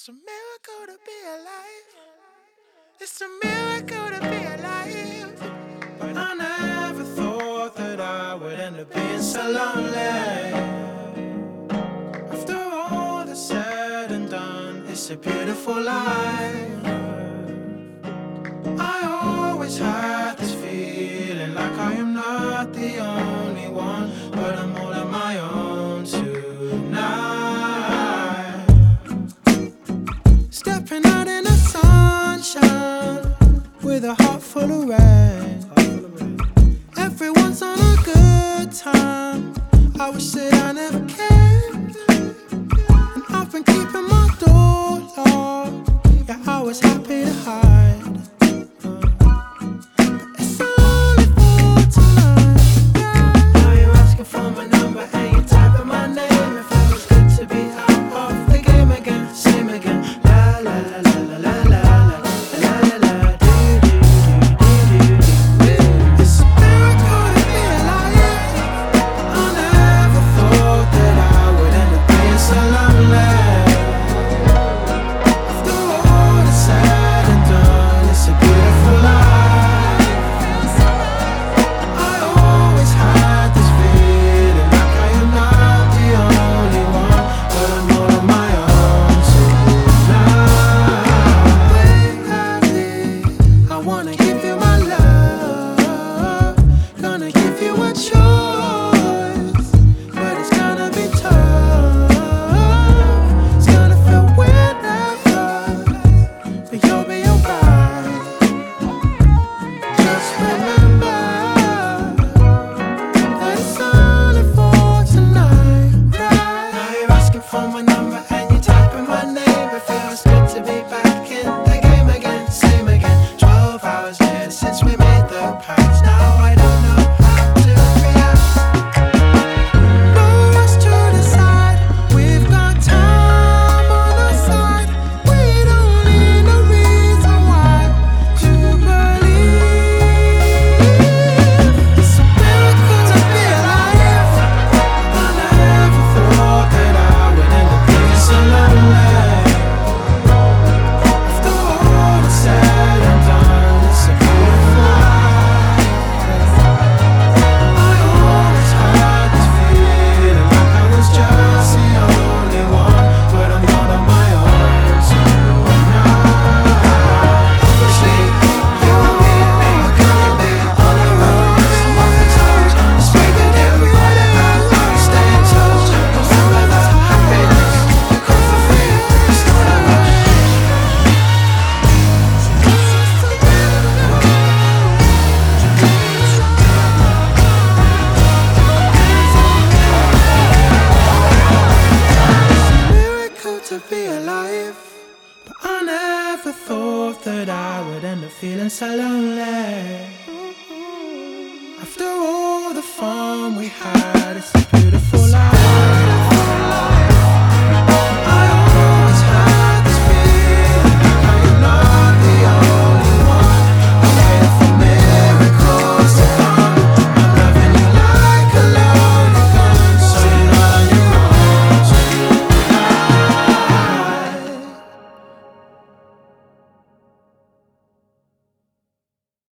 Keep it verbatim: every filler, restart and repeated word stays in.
It's a miracle to be alive. It's a miracle to be alive. But I never thought that I would end up being so lonely. After all that's said and done, it's a beautiful life. I always had this feeling like I am not the only one, but I'm all on my own tonight. Stepping out in the sunshine with a heart full of rain. Everyone's on a good time. I wish that I never came. And I've been keeping my door locked. Yeah, I was happy to hide. To be alive, but I never thought that I would end up feeling so lonely. After all the fun we had.